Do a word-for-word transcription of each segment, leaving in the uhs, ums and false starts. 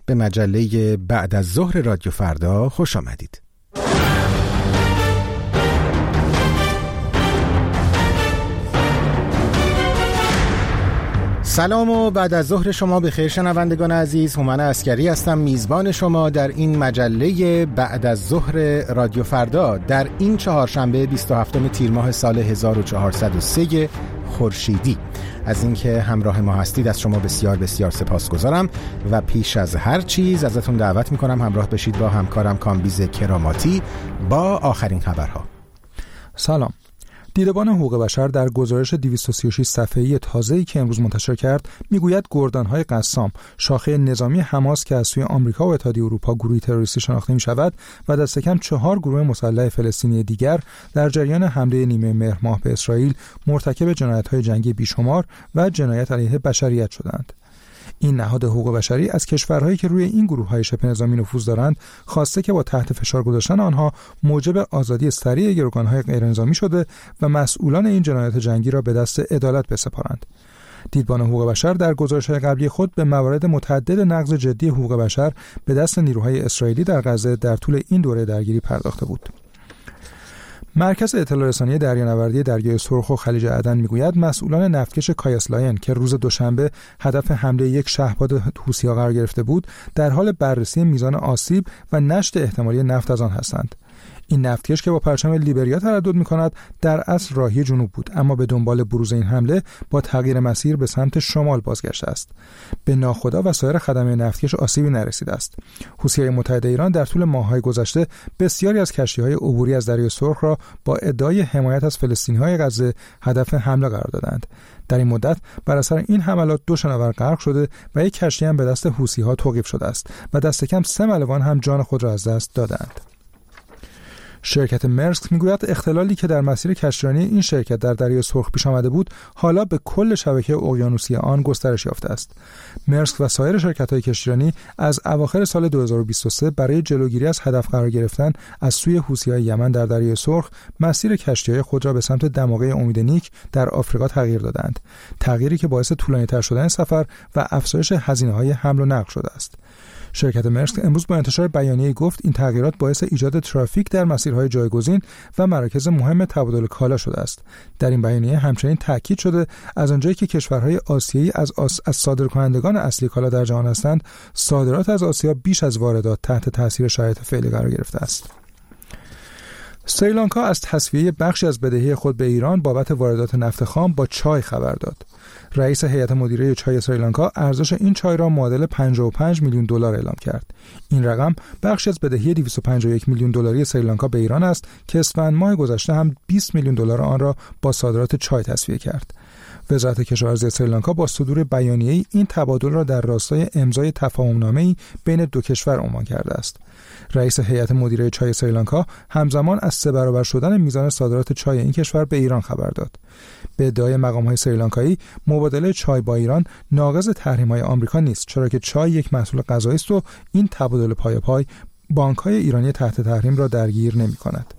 به مجله بعد از ظهر رادیو فردا خوش آمدید. سلام و بعد از ظهر شما بخیر شنوندگان عزیز. هومن عسکری هستم، میزبان شما در این مجله بعد از ظهر رادیو فردا در این چهارشنبه بیست و هفتم تیر ماه سال هزار و چهارصد و سه خورشیدی. از اینکه همراه ما هستید از شما بسیار بسیار سپاسگزارم و پیش از هر چیز ازتون دعوت میکنم همراه بشید با همکارم کامبیز کراماتی با آخرین خبرها. سلام. دیدبان حقوق بشر در گزارش دویست و سی و شش صفحه‌ای تازه‌ای که امروز منتشر کرد میگوید گردان‌های قسام، شاخه نظامی حماس که از سوی آمریکا و اتحادیه اروپا گروهی تروریستی شناخته می‌شود و دست کم چهار گروه مسلح فلسطینی دیگر در جریان حمله نیمه مهر ماه به اسرائیل مرتکب جنایت‌های جنگی بیشمار و جنایت علیه بشریت شدند. این نهاد حقوق بشری از کشورهایی که روی این گروه‌های شبه نظامی نفوذ دارند خواسته که با تحت فشار گذاشتن آنها موجب آزادی سریع گروگان‌های غیرنظامی شده و مسئولان این جنایات جنگی را به دست عدالت بسپارند. دیدبان حقوق بشر در گزارش‌های قبلی خود به موارد متعدد نقض جدی حقوق بشر به دست نیروهای اسرائیلی در غزه در طول این دوره درگیری پرداخته بود. مرکز اطلاع رسانی دریانوردی دریای سرخ و خلیج عدن میگوید مسئولان نفتکش کایاس لاین که روز دوشنبه هدف حمله یک شهپاد حوثی‌ها قرار گرفته بود در حال بررسی میزان آسیب و نشت احتمالی نفت از آن هستند. این نفتکش که با پرچم لیبریا تردد می‌کند در اصل راهی جنوب بود، اما به دنبال بروز این حمله با تغییر مسیر به سمت شمال بازگشته است. به ناخدا و سایر خدمه نفتکش آسیبی نرسیده است. حوثی‌های متحد ایران در طول ماه‌های گذشته بسیاری از کشتی‌های عبوری از دریای سرخ را با ادعای حمایت از فلسطینی‌های غزه هدف حمله قرار دادند. در این مدت بر اثر این حملات دو شناور غرق شده و یک کشتی هم به دست حوثی‌ها توقیف شده است و دست کم سه ملوان هم جان خود را از دست دادند. شرکت مرسک میگوید اختلالی که در مسیر کشتیرانی این شرکت در دریای سرخ پیش آمده بود حالا به کل شبکه اقیانوسی آن گسترش یافته است. مرسک و سایر شرکت‌های کشتیرانی از اواخر سال دو هزار و بیست و سه برای جلوگیری از هدف قرار گرفتن از سوی حوثی‌های یمن در دریای سرخ مسیر کشتی‌های خود را به سمت دماغه امید نیک در آفریقا تغییر دادند. تغییری که باعث طولانی‌تر شدن سفر و افزایش هزینه‌های حمل و نقل شده است. شرکت مرسک امروز با انتشار بیانیه‌ای گفت این تغییرات باعث ایجاد ترافیک در مسیرهای جایگزین و مراکز مهم تبادل کالا شده است. در این بیانیه همچنین تاکید شده از آنجایی که کشورهای آسیایی از آس... از صادرکنندگان اصلی کالا در جهان هستند، صادرات از آسیا بیش از واردات تحت تاثیر شرایط فعلی قرار گرفته است. سریلانکا از تسویه بخشی از بدهی خود به ایران بابت واردات نفت خام با چای خبر داد. رئیس هیئت مدیره چای سریلانکا ارزش این چای را معادل پنجاه و پنج میلیون دلار اعلام کرد. این رقم بخشی از بدهی دویست و پنجاه و یک میلیون دلاری سریلانکا به ایران است که اسفند ماه گذشته هم بیست میلیون دلار آن را با صادرات چای تسویه کرد. وزارت کشاورزی سریلانکا با صدور بیانیه‌ای این تبادل را در راستای امضای تفاهم‌نامه‌ای بین دو کشور عنوان کرده است. رئیس هیئت مدیره چای سریلانکا همزمان از سه برابر شدن میزان صادرات چای این کشور به ایران خبر داد. به ادعای مقام‌های سریلانکایی مبادله چای با ایران ناقض تحریم‌های آمریکا نیست، چرا که چای یک محصول غذایی است و این تبادل پایاپای بانک‌های ایرانی تحت تحریم را درگیر نمی‌کند.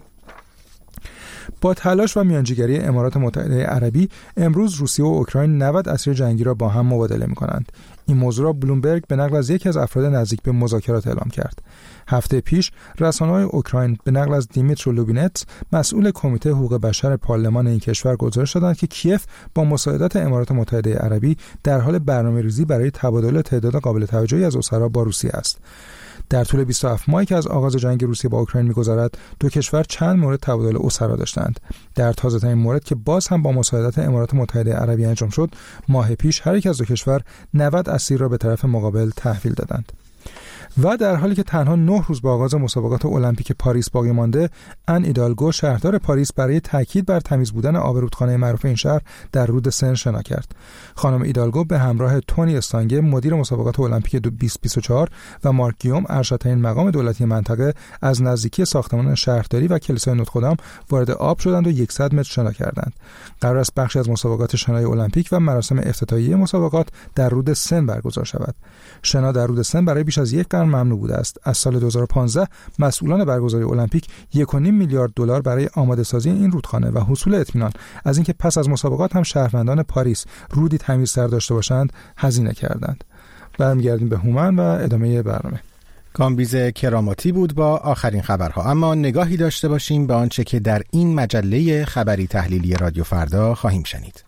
با تلاش و میانجیگری امارات متحده عربی امروز روسیه و اوکراین نود اسیر جنگی را با هم مبادله می‌کنند. این موضوع را بلومبرگ به نقل از یکی از افراد نزدیک به مذاکرات اعلام کرد. هفته پیش رسانه‌های اوکراین به نقل از دیمیترو لوبینتس مسئول کمیته حقوق بشر پارلمان این کشور گزارش دادند که کیف با مساعدت امارات متحده عربی در حال برنامه‌ریزی برای تبادل تعداد قابل توجهی از اسرا با روسیه است. در طول بیست و هفت ماهی که از آغاز جنگ روسیه با اوکراین می‌گذرد، دو کشور چند مورد تبادل اسرا داشتند. در تازه‌ترین مورد که باز هم با مساعدت امارات متحده عربی انجام شد، ماه پیش هر یک از دو کشور نود اسیر را به طرف مقابل تحویل دادند. و در حالی که تنها نه روز با آغاز مسابقات المپیک پاریس باقی مانده، ان ایدالگو شهردار پاریس برای تاکید بر تمیز بودن آب رودخانه معروف این شهر در رود سن شنا کرد. خانم ایدالگو به همراه تونی استانگه مدیر مسابقات المپیک بیست بیست و چهار و مارک گیوم ارشدترین مقام دولتی منطقه از نزدیکی ساختمان شهرداری و کلیسای نوتردام وارد آب شدند و صد متر شنا کردند. قرار است بخشی از مسابقات شنای المپیک و مراسم افتتاحیه مسابقات در رود سن برگزار شود. شنا در رود سن برای بیش از یک قرن ممنوع بوده است. از سال دو هزار و پانزده مسئولان برگزاری المپیک یک و نیم میلیارد دلار برای آماده سازی این رودخانه و حصول اطمینان از اینکه پس از مسابقات هم شهروندان پاریس رودی تمیزتر داشته باشند هزینه کردند. برمیگردیم به هومن و ادامه برنامه. کامبیز کراماتی بود با آخرین خبرها. اما نگاهی داشته باشیم به آنچه که در این مجله خبری تحلیلی رادیو فردا خواهیم شنید.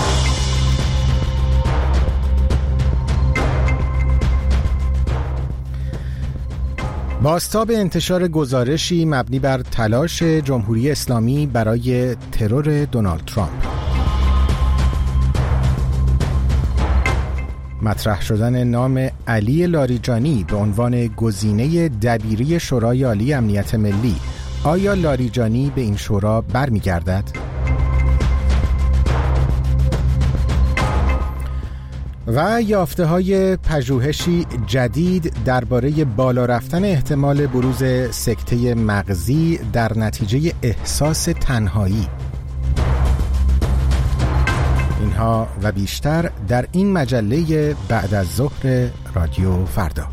بازتاب انتشار گزارشی مبنی بر تلاش جمهوری اسلامی برای ترور دونالد ترامپ. مطرح شدن نام علی لاریجانی به عنوان گزینه دبیری شورای عالی امنیت ملی. آیا لاریجانی به این شورا برمیگردد؟ و یافته‌های پژوهشی جدید درباره بالا رفتن احتمال بروز سکته مغزی در نتیجه احساس تنهایی. اینها و بیشتر در این مجله بعد از ظهر رادیو فردا.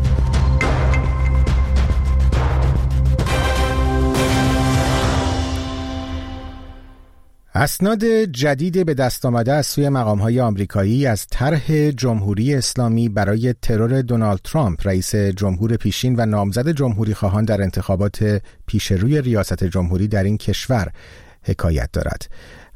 اسناد جدید به دست آمده از سوی مقام‌های آمریکایی از طرح جمهوری اسلامی برای ترور دونالد ترامپ رئیس جمهور پیشین و نامزد جمهوری خواهان در انتخابات پیشروی ریاست جمهوری در این کشور حکایت دارد.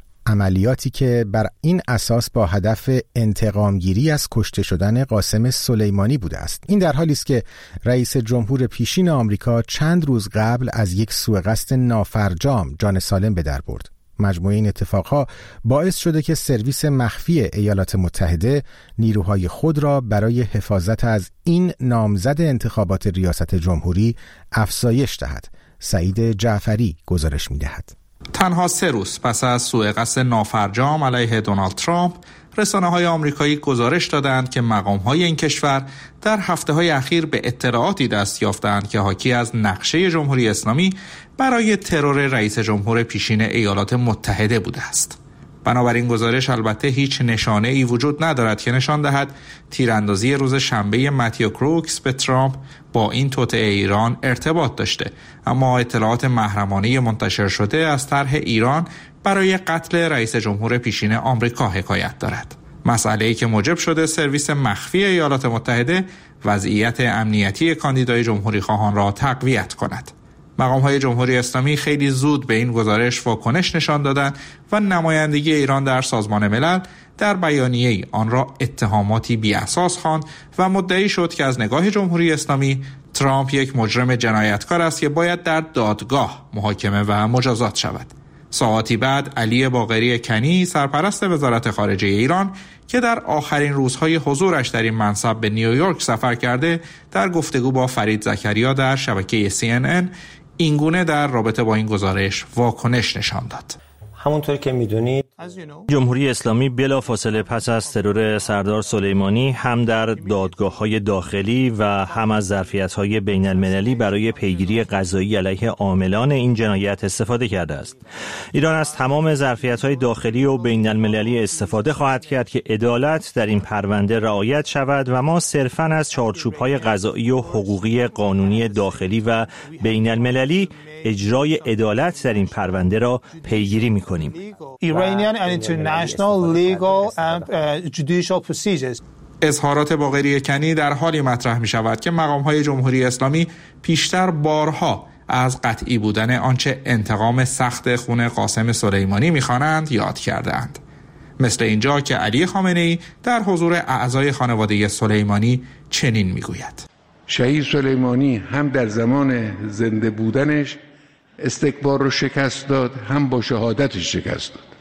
عملیاتی که بر این اساس با هدف انتقامگیری از کشته شدن قاسم سلیمانی بوده است. این در حالی است که رئیس جمهور پیشین آمریکا چند روز قبل از یک سوء قصد نافرجام جان سالم به در برد. مجموعه این اتفاقها باعث شده که سرویس مخفی ایالات متحده نیروهای خود را برای حفاظت از این نامزد انتخابات ریاست جمهوری افزایش دهد. سعید جعفری گزارش می‌دهد. تنها سه روز پس از سوء قصد نافرجام علیه دونالد ترامپ، رسانه‌های آمریکایی گزارش دادند که مقام‌های این کشور در هفته‌های اخیر به اطلاعاتی دست یافتند که حاکی از نقشه جمهوری اسلامی برای ترور رئیس جمهور پیشین ایالات متحده بوده است. بنابراین گزارش البته هیچ نشانه‌ای وجود ندارد که نشان دهد تیراندازی روز شنبه متیو کروکس به ترامپ با این توطئه ایران ارتباط داشته، اما اطلاعات محرمانه منتشر شده از طرح ایران برای قتل رئیس جمهور پیشین آمریکا حکایت دارد. مسئله‌ای که موجب شده سرویس مخفی ایالات متحده وضعیت امنیتی کاندیدای جمهوری خواهان را تقویت کند. مقام‌های جمهوری اسلامی خیلی زود به این گزارش واکنش نشان دادند و نمایندگی ایران در سازمان ملل در بیانیه‌ای آن را اتهاماتی بی‌اساس خواند و مدعی شد که از نگاه جمهوری اسلامی ترامپ یک مجرم جنایتکار است که باید در دادگاه محاکمه و مجازات شود. ساعاتی بعد علی باقری کنی، سرپرست وزارت خارجه ایران که در آخرین روزهای حضورش در این منصب به نیویورک سفر کرده، در گفتگو با فرید زکریا در شبکه سی ان ان اینگونه در رابطه با این گزارش واکنش نشان داد. همونطور که میدونید جمهوری اسلامی بلافاصله پس از ترور سردار سلیمانی هم در دادگاه‌های داخلی و هم از ظرفیت‌های بین‌المللی برای پیگیری قضایی علیه عاملان این جنایت استفاده کرده است. ایران از تمام ظرفیت‌های داخلی و بین‌المللی استفاده خواهد کرد که عدالت در این پرونده رعایت شود و ما صرفاً از چارچوب‌های قضایی و حقوقی قانونی داخلی و بین‌المللی اجرای عدالت در این پرونده را پیگیری می‌کنیم. Iranian and international legal and judicial procedures. اظهارات باقری کنی در حالی مطرح می‌شود که مقام‌های جمهوری اسلامی پیشتر بارها از قطعی بودن آنچه انتقام سخت خون قاسم سلیمانی می‌خوانند یاد کرده‌اند. مثل اینجا که علی خامنه‌ای در حضور اعضای خانواده سلیمانی چنین می‌گوید: شهید سلیمانی هم در زمان زنده بودنش استکبار رو شکست داد، هم با شهادتش شکست داد.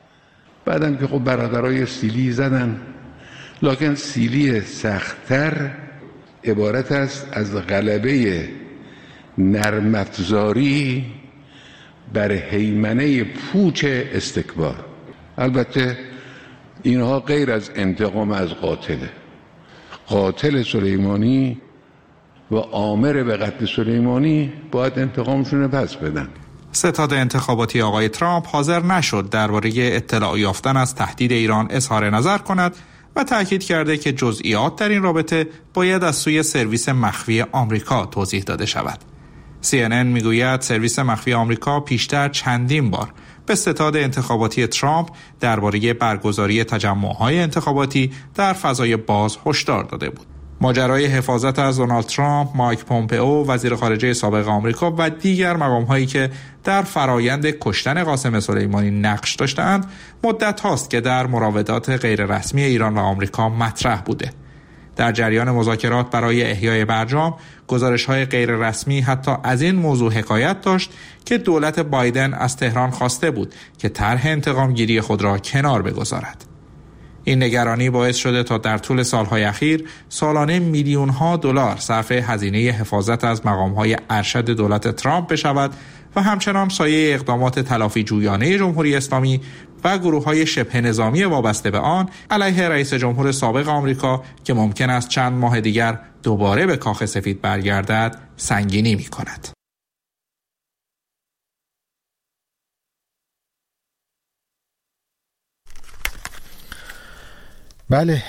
بعدم که خب برادرای سیلی زدن، لکن سیلی سخت‌تر عبارت است از غلبه نرم افزاری بر هیمنه پوچ استکبار. البته اینها غیر از انتقام از قاتله. قاتل سلیمانی و آمر به قتل سلیمانی باید انتقامشون پس بدن. ستاد انتخاباتی آقای ترامپ حاضر نشد درباره اطلاع یافتن از تهدید ایران اظهار نظر کند و تاکید کرده که جزئیات در این رابطه باید از سوی سرویس مخفی آمریکا توضیح داده شود. سی ان ان میگوید سرویس مخفی آمریکا پیشتر چندین بار به ستاد انتخاباتی ترامپ درباره برگزاری تجمع‌های انتخاباتی در فضای باز هشدار داده بود. ماجرای حفاظت از دونالد ترامپ، مایک پومپئو وزیر خارجه سابق آمریکا و دیگر مقام‌هایی که در فرایند کشتن قاسم سلیمانی نقش داشتند مدت هاست که در مراودات غیررسمی ایران و آمریکا مطرح بوده. در جریان مذاکرات برای احیای برجام، گزارش‌های غیررسمی حتی از این موضوع حکایت داشت که دولت بایدن از تهران خواسته بود که طرح انتقام‌گیری خود را کنار بگذارد. این نگرانی باعث شده تا در طول سالهای اخیر سالانه میلیون‌ها دلار صرف هزینه حفاظت از مقام‌های ارشد دولت ترامپ بشود و همچنان سایه اقدامات تلافی جویانه جمهوری اسلامی و گروه‌های شبه نظامی وابسته به آن علیه رئیس جمهور سابق آمریکا که ممکن است چند ماه دیگر دوباره به کاخ سفید برگردد سنگینی می‌کند. بله،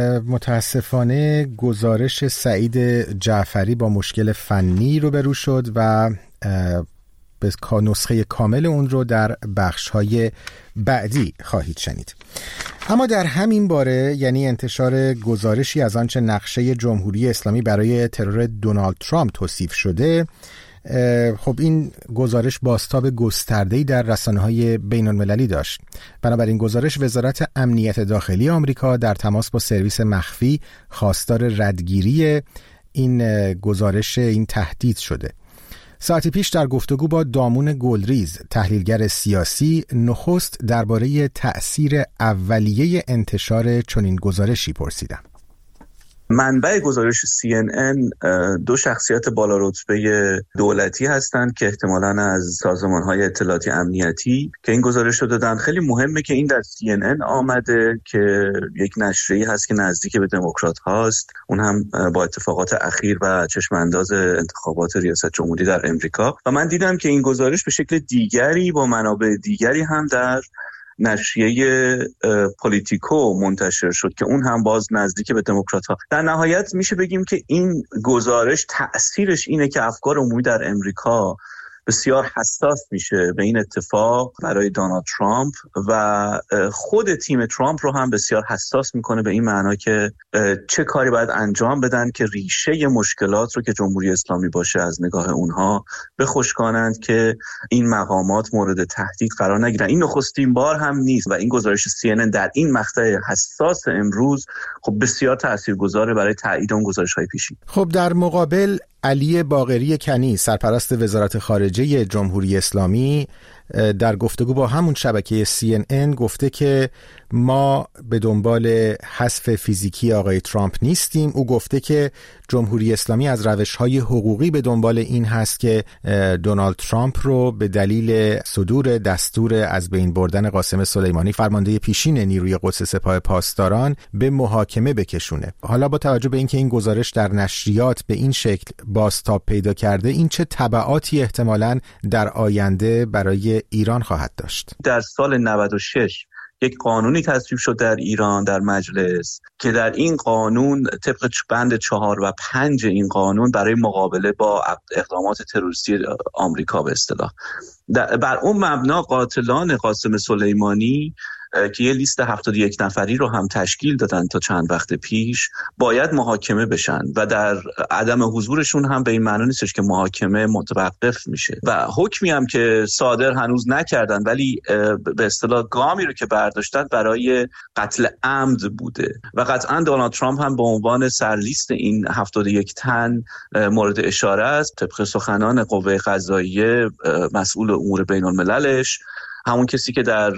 متاسفانه گزارش سعید جعفری با مشکل فنی روبرو شد و به نسخه کامل اون رو در بخش‌های بعدی خواهید شنید. اما در همین باره، یعنی انتشار گزارشی از آنچه نقشه جمهوری اسلامی برای ترور دونالد ترامپ توصیف شده، خب این گزارش بازتاب گسترده‌ای در رسانه‌های بین‌المللی داشت. بنابراین گزارش وزارت امنیت داخلی آمریکا در تماس با سرویس مخفی خواستار ردگیری این گزارش این تهدید شده. ساعتی پیش در گفتگو با دامون گلریز، تحلیلگر سیاسی، نخست درباره تأثیر اولیه انتشار چنین گزارشی پرسیدم. منبع گزارش سی ان ان دو شخصیت بالا رتبه دولتی هستند که احتمالاً از سازمان‌های اطلاعاتی امنیتی که این گزارش رو دادن. خیلی مهمه که این در سی ان ان آمده که یک نشریه‌ای هست که نزدیک به دموکرات هاست، اون هم با اتفاقات اخیر و چشم انداز انتخابات ریاست جمهوری در امریکا. و من دیدم که این گزارش به شکل دیگری با منابع دیگری هم در نشریه پولیتیکو منتشر شد که اون هم باز نزدیک به دموکرات‌ها. در نهایت میشه بگیم که این گزارش تأثیرش اینه که افکار عمومی در امریکا بسیار حساس میشه به این اتفاق برای دونالد ترامپ و خود تیم ترامپ رو هم بسیار حساس میکنه به این معنا که چه کاری باید انجام بدن که ریشه مشکلات رو که جمهوری اسلامی باشه از نگاه اونها بخشکانند که این مقامات مورد تهدید قرار نگیرن. این نخستین بار هم نیست و این گزارش سی ان ان در این مقطع حساس امروز خب بسیار تاثیرگذاره برای تایید اون گزارش‌های پیشین. خب در مقابل علی باقری کنی، سرپرست وزارت خارجه جمهوری اسلامی، در گفتگو با همون شبکه سی ان ان گفته که ما به دنبال حذف فیزیکی آقای ترامپ نیستیم. او گفته که جمهوری اسلامی از روش‌های حقوقی به دنبال این هست که دونالد ترامپ رو به دلیل صدور دستور از بین بردن قاسم سلیمانی، فرمانده پیشین نیروی قدس سپاه پاسداران، به محاکمه بکشونه. حالا با توجه به اینکه این گزارش در نشریات به این شکل بازتاب پیدا کرده، این چه تبعاتی احتمالاً در آینده برای ایران خواهد داشت؟ در سال نود و شش یک قانونی تصویب شد در ایران در مجلس که در این قانون طبق بند چهار و پنج این قانون برای مقابله با اقدامات تروریستی آمریکا به اصطلاح بر اون مبنا قاتلان قاسم سلیمانی که یه لیست هفتاد و یک نفری رو هم تشکیل دادن تا چند وقت پیش باید محاکمه بشن و در عدم حضورشون هم به این معنی نیستش که محاکمه متوقف میشه و حکمی هم که صادر هنوز نکردن ولی به اصطلاح گامی رو که برداشتن برای قتل عمد بوده و قطعا دونالد ترامپ هم به عنوان سرلیست این هفتاد و یک تن مورد اشاره است. طبق سخنان قوه قضاییه مسئول امور بین المللش، همون کسی که در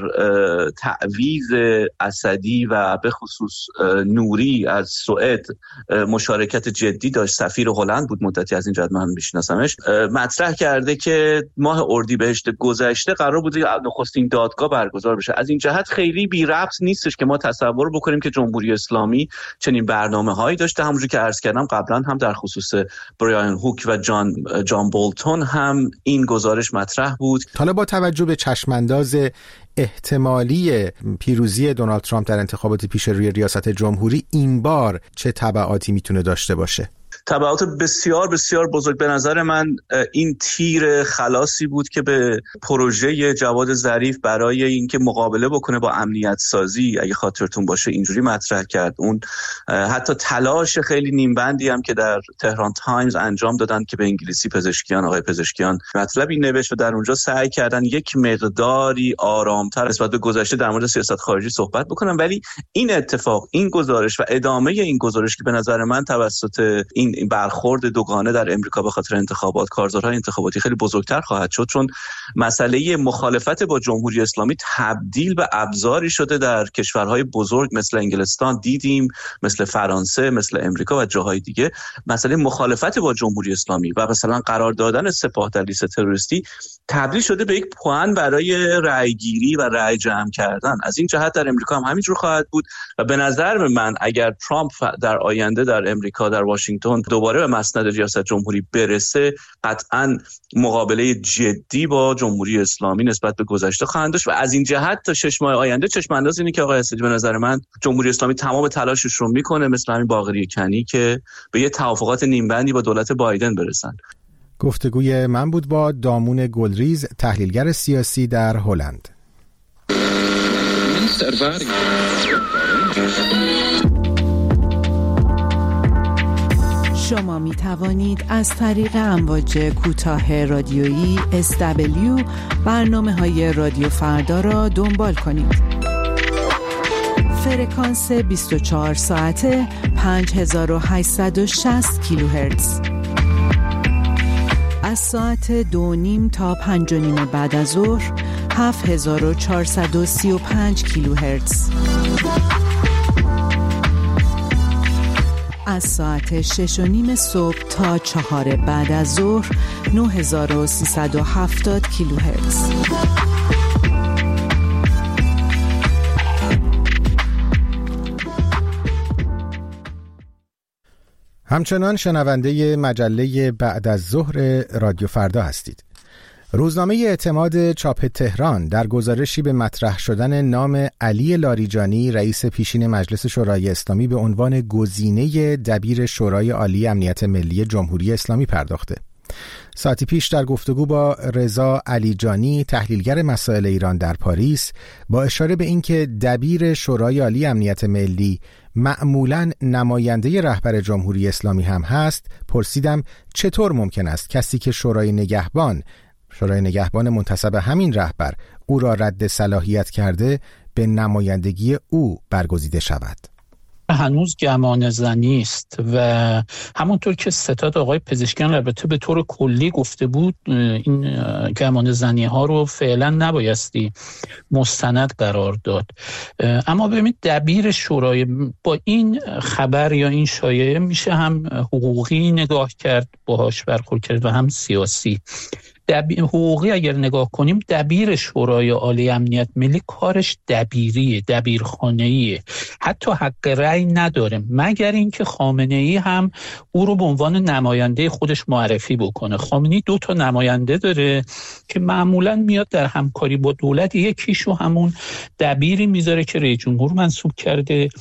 تعویض اسدی و به خصوص نوری از سوئد مشارکت جدی داشت، سفیر هلند بود مدتی، از این جهت من میشناسمش، مطرح کرده که ماه اردیبهشت گذشته قرار بوده نخستین دادگاه برگزار بشه. از این جهت خیلی بی ربط نیستش که ما تصور بکنیم که جمهوری اسلامی چنین برنامه‌هایی داشته. همونجوری که عرض کردم قبلا هم در خصوص برایان هوک و جان جان بولتون هم این گزارش مطرح بود. حالا با توجه به چشم‌انداز احتمالی پیروزی دونالد ترامپ در انتخابات پیش روی ریاست جمهوری، این بار چه تبعاتی میتونه داشته باشه؟ تبعات بسیار بسیار بزرگ. به نظر من این تیر خلاصی بود که به پروژه جواد ظریف برای اینکه مقابله بکنه با امنیت سازی، اگه خاطرتون باشه اینجوری مطرح کرد. اون حتی تلاش خیلی نیمبندی هم که در تهران تایمز انجام دادن که به انگلیسی پزشکیان آقای پزشکیان مطلبی نوشت و در اونجا سعی کردن یک مقداری آرامتر نسبت به گذشته در مورد سیاست خارجی صحبت بکنن، ولی این اتفاق، این گزارش و ادامه این گزارش که به نظر من توسط این برخورد دوگانه در امریکا به خاطر انتخابات، کارزارهای انتخاباتی خیلی بزرگتر خواهد شد، چون مسئله مخالفت با جمهوری اسلامی تبدیل به ابزاری شده در کشورهای بزرگ مثل انگلستان، دیدیم مثل فرانسه، مثل امریکا و جاهای دیگه. مسئله مخالفت با جمهوری اسلامی و مثلا قرار دادن سپاه در لیست تروریستی تبدیل شده به یک پوان برای رأیگیری و رأی جمع کردن. از این جهت در امریکا هم همینجور خواهد بود و به نظر من اگر ترامپ در آینده در امریکا در واشنگتن دوباره به مسند ریاست جمهوری برسه، قطعاً مقابله جدی با جمهوری اسلامی نسبت به گذشته خواهند داشت و از این جهت تا شش ماه آینده چشم انداز اینه که آقای اسدی به نظر من جمهوری اسلامی تمام تلاشش رو میکنه مثل همین باقری کنی که به یه توافقات نیمبندی با دولت بایدن برسن. گفتگوی من بود با دامون گلریز، تحلیلگر سیاسی در هلند. شما می توانید از طریق امواج کوتاه رادیویی اس دبلیو برنامه‌های رادیو فردا را دنبال کنید. فرکانس بیست و چهار ساعته پنج هزار و هشتصد و شصت کیلوهرتز. از ساعت دو نیم تا پنج و نیم بعد از ظهر هفت هزار و چهارصد و سی و پنج کیلوهرتز. از ساعت شش و نیم صبح تا چهار بعد از ظهر نه هزار و سیصد و هفتاد کیلوهرتز. همچنان شنونده مجله بعد از ظهر رادیو فردا هستید. روزنامه اعتماد چاپ تهران در گزارشی به مطرح شدن نام علی لاریجانی رئیس پیشین مجلس شورای اسلامی به عنوان گزینه دبیر شورای عالی امنیت ملی جمهوری اسلامی پرداخته. ساعتی پیش در گفتگو با رضا علیجانی، تحلیلگر مسائل ایران در پاریس، با اشاره به اینکه دبیر شورای عالی امنیت ملی معمولاً نماینده رهبر جمهوری اسلامی هم هست، پرسیدم چطور ممکن است کسی که شورای نگهبان شورای نگهبان منتسب همین رهبر او را رد صلاحیت کرده به نمایندگی او برگزیده شود. هنوز گمان زنی است و همونطور که ستاد آقای پزشکیان البته به طور کلی گفته بود، این گمان زنی ها رو فعلا نبایستی مستند قرار داد. اما ببینید دبیر شورای، با این خبر یا این شایعه میشه هم حقوقی نگاه کرد باهاش برخورد کرد و هم سیاسی. دبیر حقوقی اگر نگاه کنیم، دبیر شورای عالی امنیت ملی کارش دبیریه، دبیرخانه‌ایه، حتی حق رأی نداره مگر اینکه خامنه‌ای هم او رو به عنوان نماینده خودش معرفی بکنه. خامنه‌ای دو تا نماینده داره که معمولاً میاد در همکاری با دولت، یکیشو همون دبیری میذاره که رئیس جمهور منصوب کرده.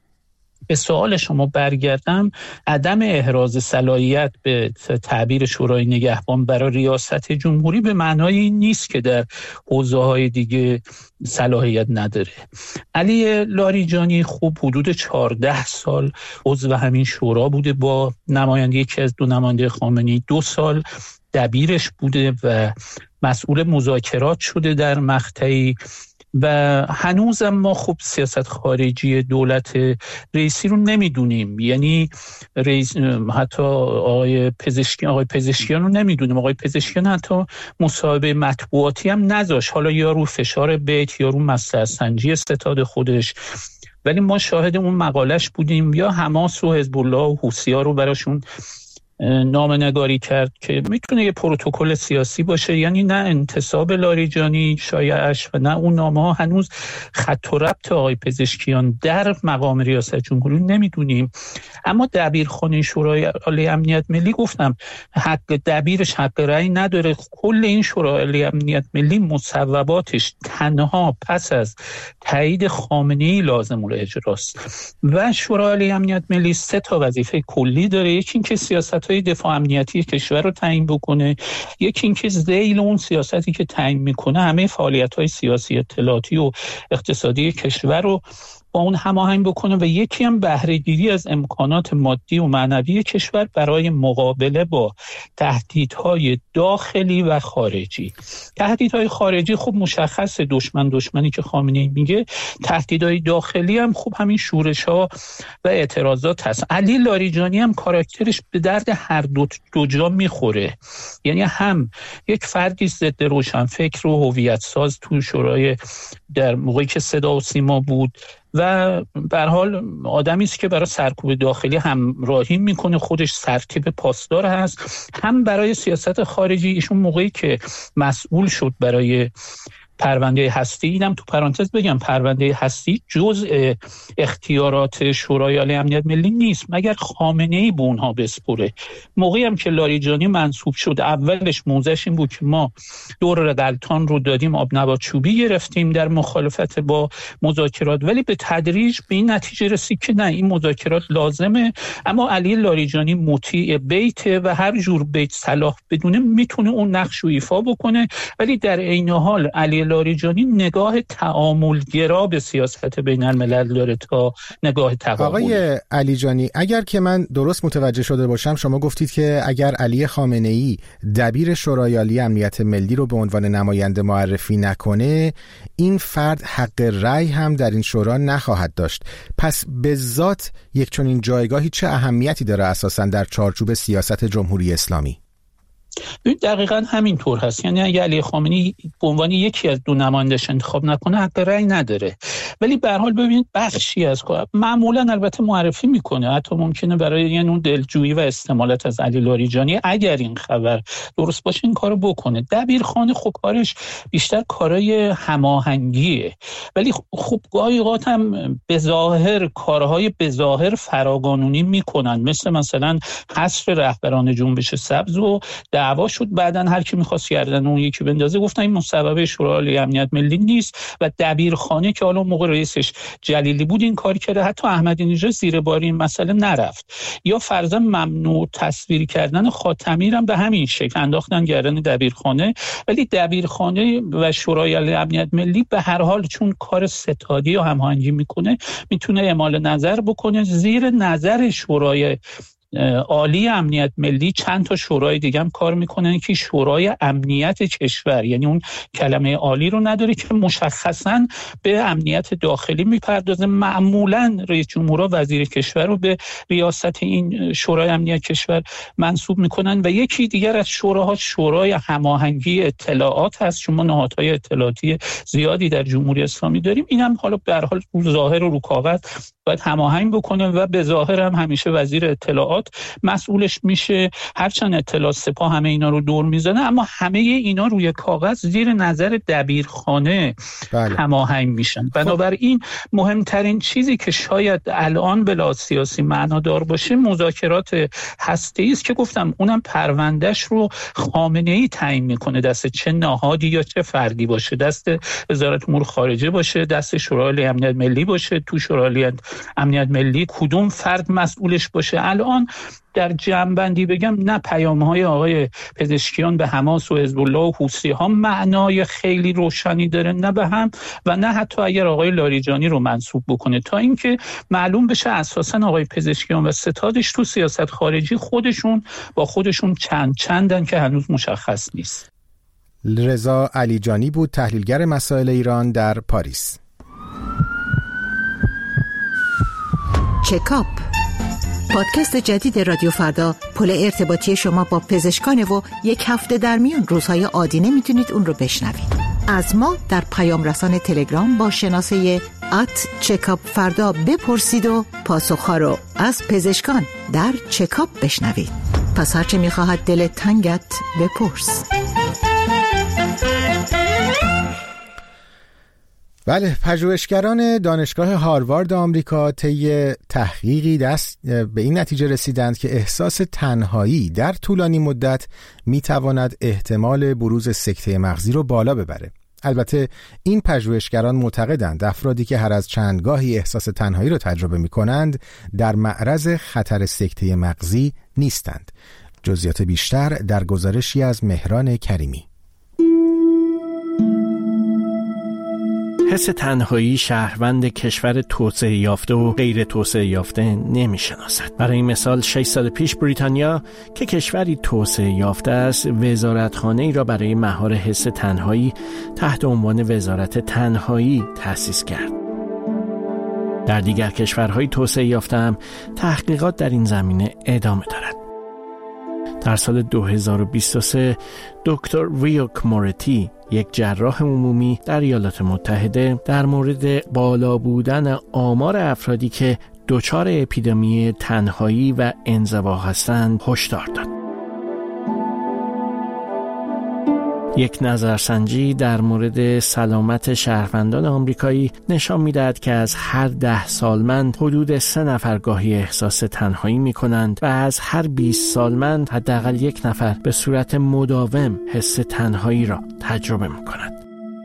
به سوال شما برگردم، عدم احراز صلاحیت به تعبیر شورای نگهبان برای ریاست جمهوری به معنای این نیست که در حوزه‌های دیگه صلاحیت نداره. علی لاریجانی خوب حدود چهارده سال عضو همین شورا بوده، با نماینده یکی از دو نماینده خامنه‌ای دو سال دبیرش بوده و مسئول مذاکرات شده در مقطعی و هنوزم ما خوب سیاست خارجی دولت رئیسی رو نمیدونیم. یعنی رئیس حتی آقای پزشکیان آقای پزشکیان رو نمیدونیم. آقای پزشکیان حتی مصاحبه مطبوعاتی هم نذاشت، حالا یا رو فشار بیت یا رو مصلحت سنجی ستاد خودش، ولی ما شاهد اون مقالش بودیم. یا حماس و حزب الله و حوثی‌ها رو براشون نامه‌نگاری کرد که میتونه یه پروتکل سیاسی باشه، یعنی نه انتصاب لاریجانی شایعش و نه اون نامه ها. هنوز خط و ربط آقای پزشکیان در مقام ریاست جمهوری نمیدونیم، اما دبیرخانه شورای عالی امنیت ملی گفتم حق دبیرش حق رأی نداره. کل این شورای عالی امنیت ملی مصوباتش تنها پس از تایید خامنه‌ای لازم الاجراست و شورای عالی امنیت ملی سه تا وظیفه کلی داره. یکی اینکه سیاست‌های دفاع امنیتی کشور رو تعیین بکنه، یکی اینکه ذیل اون سیاستی که تعیین میکنه همه فعالیت‌های سیاسی، اطلاعاتی و اقتصادی کشور رو با اون هماهنگ بکنه و یکی هم بهره‌گیری از امکانات مادی و معنوی کشور برای مقابله با تهدیدهای داخلی و خارجی. تهدیدهای خارجی خب مشخص، دشمن دشمنی که خامنه‌ای میگه. تهدیدهای داخلی هم خب همین شورش‌ها و اعتراضات هست. علی لاریجانی هم کاراکترش به درد هر دو, دو جا میخوره، یعنی هم یک فردی ضد روشنفکر و هویت ساز تو شورای در موقعی که صدا و سیما بود و به هر حال آدمی است که برای سرکوب داخلی همراهی میکنه، خودش سرتیپ پاسدار هست. هم برای سیاست خارجی ایشون موقعی که مسئول شد برای پرونده هستی، اینم تو پرانتز بگم پرونده هستی جزء اختیارات شورای عالی امنیت ملی نیست مگر خامنه‌ای به اونها بسپره. موقعی هم که لاریجانی منصوب شد اولش موضعش این بود که ما دور غلطان رو دادیم، آب نبات چوبی گرفتیم در مخالفت با مذاکرات، ولی به تدریج به این نتیجه رسید که نه، این مذاکرات لازمه، اما علی لاریجانی مطیع بیته و هر جور بیت صلاح بدونه میتونه اون نقش رو ایفا بکنه، ولی در عین حال علی لاریجانی نگاه تعاملگرا به سیاست بین الملل داره تا نگاه تقابلی. آقای علیجانی، اگر که من درست متوجه شده باشم شما گفتید که اگر علی خامنه‌ای دبیر شورای عالی امنیت ملی رو به عنوان نماینده معرفی نکنه، این فرد حق رأی هم در این شورا نخواهد داشت. پس به ذات یک چنین جایگاهی چه اهمیتی داره اساساً در چارچوب سیاست جمهوری اسلامی؟ دقیقاً همین طور هست. یعنی اگه علی خامنه‌ای به عنوان یکی از دو نمایندش انتخاب نکنه حق رأی نداره، ولی به هر حال ببینید بخشی از کار معمولاً البته معرفی میکنه، حتی ممکنه برای یعنی اون دلجویی و استمالت از علی لاریجانی اگر این خبر درست باشه این کارو بکنه. دبیرخانه خب کارش بیشتر کارهای هماهنگیه، ولی خب گاهی اوقات هم به ظاهر کارهای به ظاهر فراقانونی میکنن، مثل مثلا حذف رهبران جنبش سبز و دعوا شد، بعدن هر کی می‌خواست گردن اون یکی بندازه، گفتن این مصوبه شورای عالی امنیت ملی نیست و دبیرخانه که حالا موقع رئیسش جلیلی بود این کار کرده، حتی احمدی نژاد زیر بار این مسئله نرفت. یا فرضاً ممنوع تصویر کردن خاتمی هم به همین شکل انداختن گردن دبیرخانه، ولی دبیرخانه و شورای عالی امنیت ملی به هر حال چون کار ستادی و هماهنگی میکنه میتونه اعمال نظر بکنه. زیر نظر شورای عالی امنیت ملی چند تا شورای دیگه هم کار میکنن که شورای امنیت کشور، یعنی اون کلمه عالی رو نداره، که مشخصاً به امنیت داخلی میپردازه. معمولاً رئیس جمهور و وزیر کشور رو به ریاست این شورای امنیت کشور منصوب میکنن و یکی دیگر از شوراها شورای هماهنگی اطلاعات هست. شما نهادهای اطلاعاتی زیادی در جمهوری اسلامی داریم، اینم حالا به هر حال رو ظاهر و رو کاغذ باید هماهنگ بکنه و به ظاهر هم همیشه وزیر اطلاعات مسئولش میشه، هرچند اطلاعات سپاه همه اینا رو دور میزنه، اما همه اینا روی کاغذ زیر نظر دبیرخانه بله. هماهنگ میشن. بنابراین مهمترین چیزی که شاید الان بلا سیاسی معنادار باشه مذاکرات هسته‌ای است که گفتم اونم پروندهش رو خامنه‌ای تعیین میکنه، دست چه نهادی یا چه فردی باشه، دست وزارت امور خارجه باشه، دست شورای عالی امنیت ملی باشه، تو شورای امنیت ملی کدوم فرد مسئولش باشه. الان در جمع‌بندی بگم نه پیام‌های آقای پزشکیان به حماس و حزب الله و حوثی‌ها معنای خیلی روشنی داره، نه به هم و نه حتی اگر آقای لاریجانی رو منسوب بکنه، تا اینکه معلوم بشه اساساً آقای پزشکیان و ستادش تو سیاست خارجی خودشون با خودشون چند چندن که هنوز مشخص نیست. رضا علیجانی بود، تحلیلگر مسائل ایران در پاریس. چکاپ پادکست جدید رادیو فردا، پل ارتباطی شما با پزشکان و یک هفته در میان روزهای عادی نمیتونید اون رو بشنوید. از ما در پیام رسان تلگرام با شناسه ات چکاپ فردا بپرسید و پاسخها رو از پزشکان در چکاپ بشنوید. پس هرچه میخواهد دلت تنگت بپرس. بله، پژوهشگران دانشگاه هاروارد آمریکا طی تحقیقی دست به این نتیجه رسیدند که احساس تنهایی در طولانی مدت میتواند احتمال بروز سکته مغزی رو بالا ببره. البته این پژوهشگران معتقدند افرادی که هر از چندگاهی احساس تنهایی رو تجربه می‌کنند در معرض خطر سکته مغزی نیستند. جزئیات بیشتر در گزارشی از مهران کریمی. حس تنهایی شهروند کشور توسعه یافته و غیر توسعه یافته نمی شناسد. برای مثال شش سال پیش بریتانیا که کشوری توسعه یافته است وزارتخانه ای را برای مهار حس تنهایی تحت عنوان وزارت تنهایی تأسیس کرد. در دیگر کشورهای توسعه یافته هم تحقیقات در این زمینه ادامه دارد. در سال دو هزار و بیست و سه دکتر ریوک مورتی، یک جراح عمومی در ایالات متحده، در مورد بالا بودن آمار افرادی که دچار اپیدمی تنهایی و انزوا هستند هشدار داد. یک نظرسنجی در مورد سلامت شهروندان آمریکایی نشان می‌دهد که از هر ده سالمند حدود سه نفر گاهی احساس تنهایی می‌کنند و از هر بیست سالمند حداقل یک نفر به صورت مداوم حس تنهایی را تجربه می‌کند.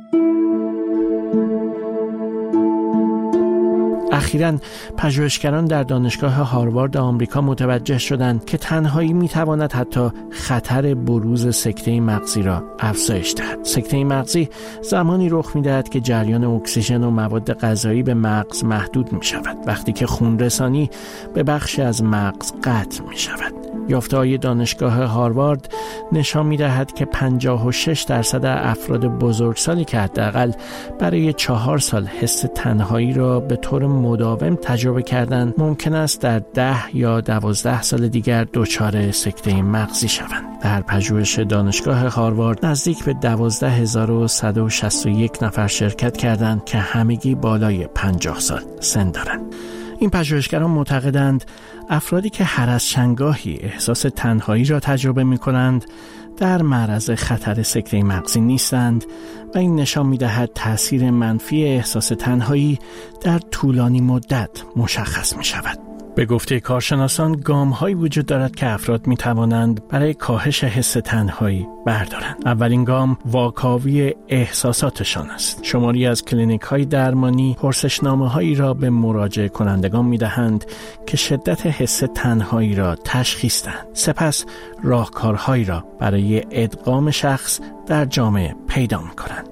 اخیراً پژوهشگران در دانشگاه هاروارد آمریکا متوجه شدند که تنهایی میتواند حتی خطر بروز سکته مغزی را افزایش دهد. سکته مغزی زمانی رخ میدهد که جریان اکسیژن و مواد غذایی به مغز محدود می شود، وقتی که خون رسانی به بخشی از مغز قطع می شود. یافته‌های دانشگاه هاروارد نشان می‌دهد که پنجاه و شش درصد افراد بزرگسالی که حداقل برای چهار سال حس تنهایی را به طور مداوم تجربه کردند ممکن است در ده یا دوازده سال دیگر دچار سکته مغزی شوند. در پژوهش دانشگاه هاروارد نزدیک به دوازده هزار و صد و شصت و یک نفر شرکت کردند که همگی بالای پنجاه سال سن دارند. این پژوهشگران معتقدند افرادی که هر از چندگاهی احساس تنهایی را تجربه می کنند در معرض خطر سکته مغزی نیستند و این نشان می دهد تأثیر منفی احساس تنهایی در طولانی مدت مشخص می شود. به گفته کارشناسان گام‌هایی وجود دارد که افراد می‌توانند برای کاهش حس تنهایی بردارند. اولین گام واکاوی احساساتشان است. شماری از کلینیک‌های درمانی پرسشنامه‌هایی را به مراجع کنندگان می‌دهند که شدت حس تنهایی را تشخیص دهند. سپس راهکارهایی را برای ادغام شخص در جامعه پیدا می‌کنند.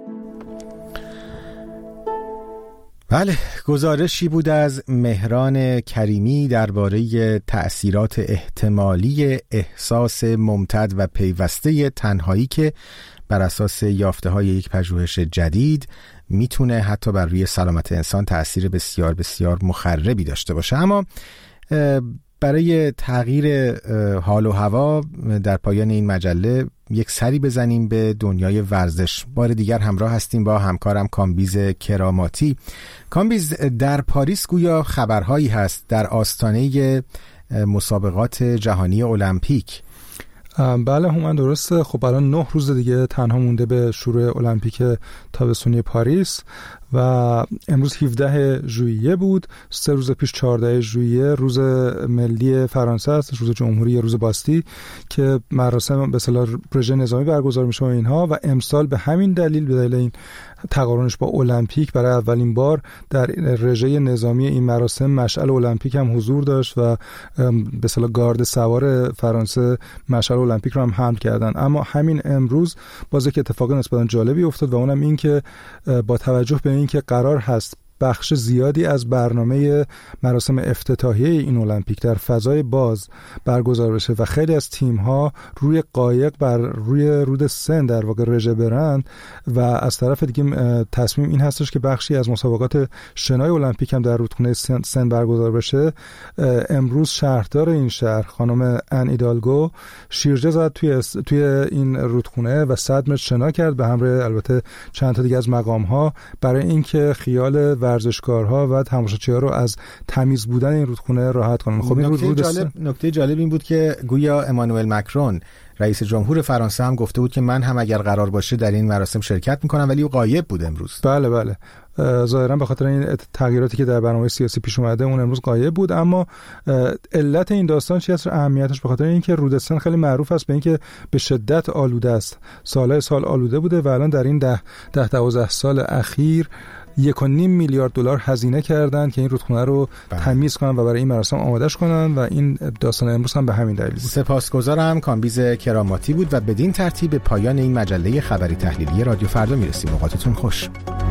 بله، گزارشی بود از مهران کریمی درباره تأثیرات احتمالی احساس ممتد و پیوسته تنهایی که بر اساس یافته‌های یک پژوهش جدید میتونه حتی بر روی سلامت انسان تأثیر بسیار بسیار مخربی داشته باشه. اما برای تغییر حال و هوا در پایان این مجله یک سری بزنیم به دنیای ورزش. بار دیگر همراه هستیم با همکارم کامبیز کراماتی. کامبیز، در پاریس گویا خبرهایی هست در آستانه مسابقات جهانی المپیک. بله هومن، درسته. خب الان نه روز دیگه تنها مونده به شروع المپیک تابستونی پاریس و امروز هفدهم ژوئیه بود. سه روز پیش چهاردهم ژوئیه روز ملی فرانسه است، روز جمهوری، روز باستی که مراسم به اصطلاح رژه نظامی برگزار میشه و اینها، و امسال به همین دلیل، به دلیل این تقارنش با المپیک، برای اولین بار در رژه نظامی این مراسم مشعل المپیک هم حضور داشت و به اصطلاح گارد سوار فرانسه مشعل المپیک رو هم حمل کردن. اما همین امروز باز یک اتفاق نسبتا جالبی افتاد و اونم این که با توجه به این که قرار هست بخش زیادی از برنامه مراسم افتتاحیه این المپیک در فضای باز برگزار بشه و خیلی از تیم‌ها روی قایق بر روی رود سن در واقع رژه برند و از طرف دیگه تصمیم این هستش که بخشی از مسابقات شنای المپیک هم در رودخانه سن برگزار بشه. امروز شهردار این شهر خانم ان ایدالگو شیرجه زد توی توی این رودخانه و صد متر شنا کرد به همراه البته چند تا دیگه از مقام‌ها برای اینکه خیال ورزشکارها و تماشاچی‌ها رو از تمیز بودن این رودخونه راحت کنن. خب این نکته جالب نکته جالب این بود که گویا امانوئل مکرون رئیس جمهور فرانسه هم گفته بود که من هم اگر قرار باشه در این مراسم شرکت میکنم، ولی او غایب بود امروز. بله بله، ظاهرا به خاطر این تغییراتی که در برنامه سیاسی پیش اومده اون امروز غایب بود. اما علت این داستان چی است؟ اهمیتش به خاطر اینکه رودستان خیلی معروف است به اینکه به شدت آلوده است، سالهای سال آلوده بوده و الان در این ده ده دوازده سال اخیر یک و نیم میلیارد دلار هزینه کردن که این رودخونه رو بله. تمیز کنن و برای این مراسم آمادش کنن و این داستان امروز هم به همین دلیل بود. سپاسگزارم. کامبیز کراماتی بود و بدین ترتیب به پایان این مجله خبری تحلیلی رادیو فردا میرسیم. اوقاتتون خوش.